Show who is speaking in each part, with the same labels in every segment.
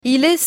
Speaker 1: Il est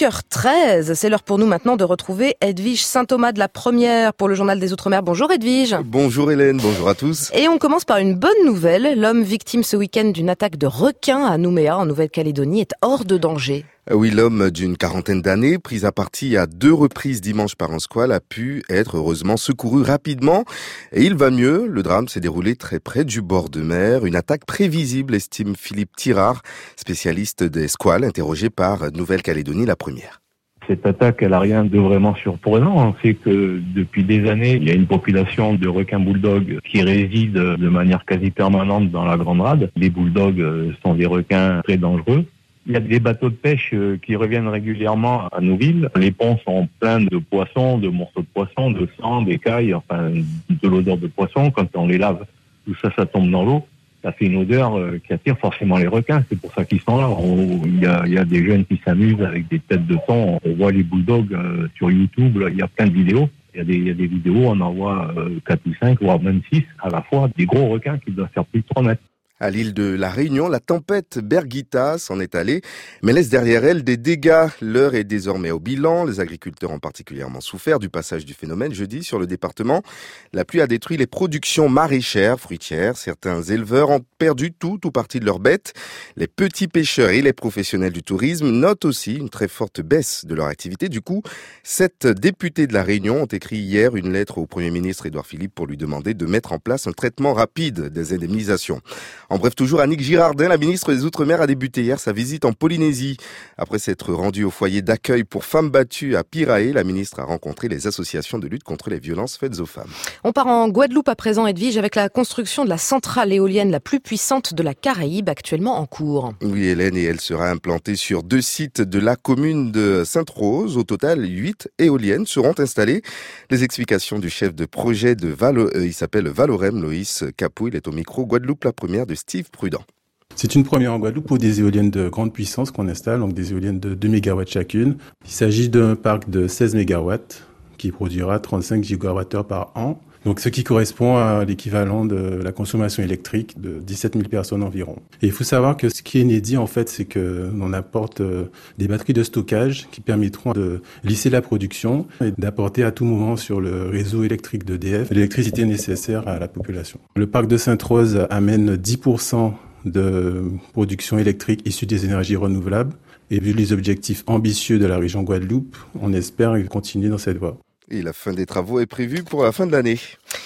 Speaker 1: 5h13, c'est l'heure pour nous maintenant de retrouver Edwige Saint-Thomas de la Première pour le Journal des Outre-mer. Bonjour Edwige.
Speaker 2: Bonjour Hélène, bonjour à tous.
Speaker 1: Et on commence par une bonne nouvelle. L'homme victime ce week-end d'une attaque de requin à Nouméa en Nouvelle-Calédonie est hors de danger.
Speaker 2: Oui, l'homme d'une quarantaine d'années, pris à partie à 2 reprises dimanche par un squale, a pu être heureusement secouru rapidement. Et il va mieux. Le drame s'est déroulé très près du bord de mer. Une attaque prévisible, estime Philippe Tirard, spécialiste des squales, interrogé par Nouvelle-Calédonie la Première.
Speaker 3: Cette attaque, elle n'a rien de vraiment surprenant. On sait que depuis des années, il y a une population de requins bulldogs qui résident de manière quasi permanente dans la Grande Rade. Les bulldogs sont des requins très dangereux. Il y a des bateaux de pêche qui reviennent régulièrement à nos villes. Les ponts sont pleins de poissons, de morceaux de poissons, de sang, d'écailles, enfin de l'odeur de poisson. Quand on les lave, tout ça, ça tombe dans l'eau. Ça fait une odeur qui attire forcément les requins. C'est pour ça qu'ils sont là. Il y a des jeunes qui s'amusent avec des têtes de thon. On voit les bulldogs sur YouTube. Là, il y a plein de vidéos. Il y a des vidéos, on en voit 4 ou 5, voire même 6 à la fois. Des gros requins qui doivent faire plus de 3 mètres.
Speaker 2: À l'île de la Réunion, la tempête Bergita s'en est allée, mais laisse derrière elle des dégâts. L'heure est désormais au bilan. Les agriculteurs ont particulièrement souffert du passage du phénomène jeudi sur le département. La pluie a détruit les productions maraîchères, fruitières. Certains éleveurs ont perdu tout ou partie de leurs bêtes. Les petits pêcheurs et les professionnels du tourisme notent aussi une très forte baisse de leur activité. Du coup, 7 députés de la Réunion ont écrit hier une lettre au Premier ministre Édouard Philippe pour lui demander de mettre en place un traitement rapide des indemnisations. En bref, toujours Annick Girardin, la ministre des Outre-mer, a débuté hier sa visite en Polynésie. Après s'être rendue au foyer d'accueil pour femmes battues à Pirae, la ministre a rencontré les associations de lutte contre les violences faites aux femmes.
Speaker 1: On part en Guadeloupe à présent, Edwige, avec la construction de la centrale éolienne la plus puissante de la Caraïbe, actuellement en cours.
Speaker 2: Oui, Hélène, et elle sera implantée sur 2 sites de la commune de Sainte-Rose. Au total, 8 éoliennes seront installées. Les explications du chef de projet il s'appelle Valorem, Loïs Capou. Il est au micro Guadeloupe la Première de Steve Prudent.
Speaker 4: C'est une première en Guadeloupe pour des éoliennes de grande puissance qu'on installe, donc des éoliennes de 2 MW chacune. Il s'agit d'un parc de 16 MW qui produira 35 GWh par an. Donc, ce qui correspond à l'équivalent de la consommation électrique de 17 000 personnes environ. Et il faut savoir que ce qui est inédit, en fait, c'est que on apporte des batteries de stockage qui permettront de lisser la production et d'apporter à tout moment sur le réseau électrique d'EDF l'électricité nécessaire à la population. Le parc de Sainte-Rose amène 10% de production électrique issue des énergies renouvelables. Et vu les objectifs ambitieux de la région Guadeloupe, on espère continuer dans cette voie.
Speaker 2: Et la fin des travaux est prévue pour la fin de l'année.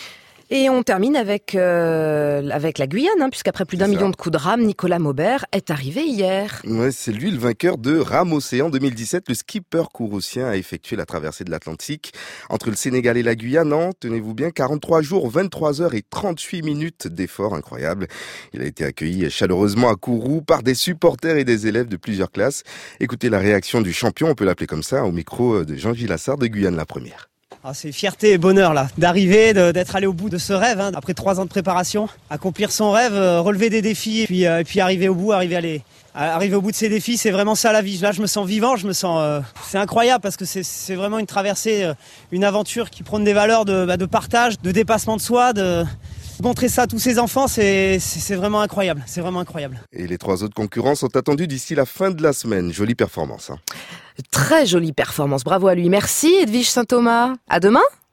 Speaker 1: Et on termine avec la Guyane, puisqu'après plus d'1 million de coups de rame, Nicolas Maubert est arrivé hier.
Speaker 2: Ouais, c'est lui le vainqueur de Rame Océan 2017. Le skipper courroucien a effectué la traversée de l'Atlantique entre le Sénégal et la Guyane en, tenez-vous bien, 43 jours, 23 heures et 38 minutes d'effort incroyable. Il a été accueilli chaleureusement à Kourou par des supporters et des élèves de plusieurs classes. Écoutez la réaction du champion, on peut l'appeler comme ça, au micro de Jean-Gilles Assard de Guyane la Première.
Speaker 5: Ah, c'est fierté et bonheur là, d'arriver, d'être allé au bout de ce rêve, après 3 ans de préparation, accomplir son rêve, relever des défis et puis arriver au bout, arriver au bout de ces défis, c'est vraiment ça la vie. Là, je me sens vivant, c'est incroyable parce que c'est vraiment une traversée, une aventure qui prône des valeurs de partage, de dépassement de soi, de montrer ça à tous ces enfants, c'est vraiment incroyable, c'est vraiment incroyable.
Speaker 2: Et les 3 autres concurrents sont attendus d'ici la fin de la semaine. Jolie performance.
Speaker 1: Très jolie performance, bravo à lui. Merci Edwige Saint-Thomas. À demain.